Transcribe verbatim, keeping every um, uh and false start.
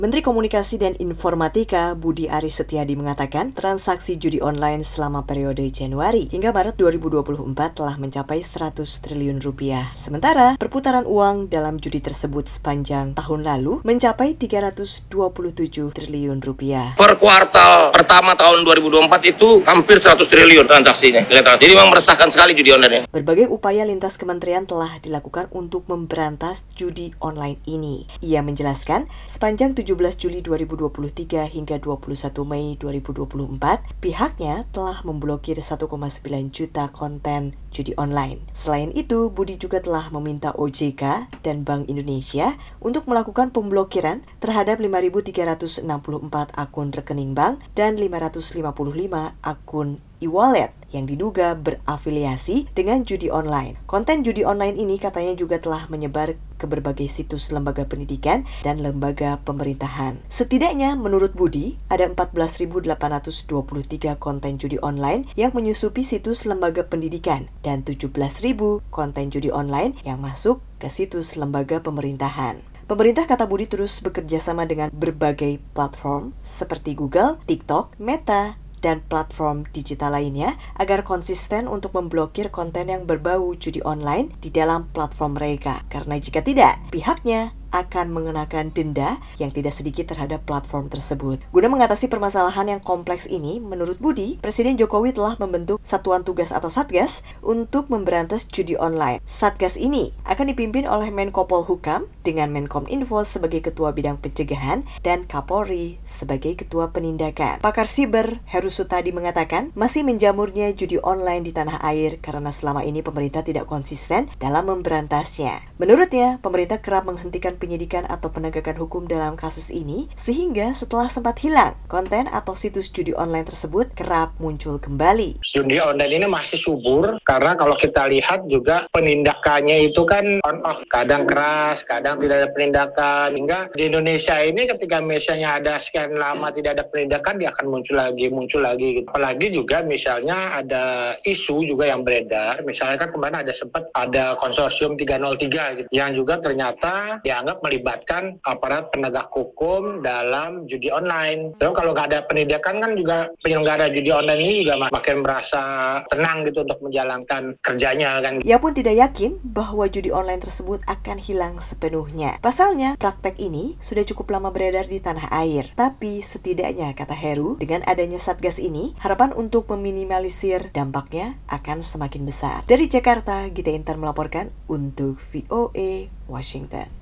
Menteri Komunikasi dan Informatika Budi Aris Setiadi mengatakan transaksi judi online selama periode Januari hingga Maret dua ribu dua puluh empat telah mencapai seratus triliun rupiah. Sementara perputaran uang dalam judi tersebut sepanjang tahun lalu mencapai tiga ratus dua puluh tujuh triliun rupiah. Per kuartal pertama tahun dua ribu dua puluh empat itu hampir seratus triliun transaksinya. Jadi memang meresahkan sekali judi online. Berbagai upaya lintas kementerian telah dilakukan untuk memberantas judi online ini. Ia menjelaskan sepanjang tujuh belas Juli dua ribu dua puluh tiga hingga dua puluh satu Mei dua ribu dua puluh empat, pihaknya telah memblokir satu koma sembilan juta konten judi online. Selain itu, Budi juga telah meminta O J K dan Bank Indonesia untuk melakukan pemblokiran terhadap lima ribu tiga ratus enam puluh empat akun rekening bank dan lima ratus lima puluh lima akun e-wallet yang diduga berafiliasi dengan judi online. Konten judi online ini katanya juga telah menyebar ke berbagai situs lembaga pendidikan dan lembaga pemerintahan. Setidaknya menurut Budi, ada empat belas ribu delapan ratus dua puluh tiga konten judi online yang menyusupi situs lembaga pendidikan dan tujuh belas ribu konten judi online yang masuk ke situs lembaga pemerintahan. Pemerintah kata Budi terus bekerja sama dengan berbagai platform seperti Google, TikTok, Meta, dan platform digital lainnya agar konsisten untuk memblokir konten yang berbau judi online di dalam platform mereka. Karena jika tidak, pihaknya akan mengenakan denda yang tidak sedikit terhadap platform tersebut. Guna mengatasi permasalahan yang kompleks ini, menurut Budi, Presiden Jokowi telah membentuk Satuan Tugas atau Satgas untuk memberantas judi online. Satgas ini akan dipimpin oleh Menko Polhukam dengan Menkominfo sebagai Ketua Bidang Pencegahan dan Kapolri sebagai Ketua Penindakan. Pakar Siber Heru Sutadi mengatakan masih menjamurnya judi online di tanah air karena selama ini pemerintah tidak konsisten dalam memberantasnya. Menurutnya, pemerintah kerap menghentikan penyidikan atau penegakan hukum dalam kasus ini, sehingga setelah sempat hilang, konten atau situs judi online tersebut kerap muncul kembali. Judi online ini masih subur, karena kalau kita lihat juga penindakannya itu kan on-off, kadang keras, kadang tidak ada penindakan, hingga di Indonesia ini ketika misalnya ada sekian lama tidak ada penindakan, dia akan muncul lagi, muncul lagi. Gitu. Apalagi juga misalnya ada isu juga yang beredar, misalnya kan kemarin ada sempat ada konsorsium tiga nol tiga gitu, yang juga ternyata dianggap melibatkan aparat penegak hukum dalam judi online. Dan kalau nggak ada penindakan kan juga penyelenggara judi online ini juga makin merasa tenang gitu untuk menjalankan kerjanya kan. Ia pun tidak yakin bahwa judi online tersebut akan hilang sepenuhnya. Pasalnya, praktek ini sudah cukup lama beredar di tanah air. Tapi setidaknya, kata Heru, dengan adanya Satgas ini, harapan untuk meminimalisir dampaknya akan semakin besar. Dari Jakarta, Gita Intan melaporkan untuk V O A Washington.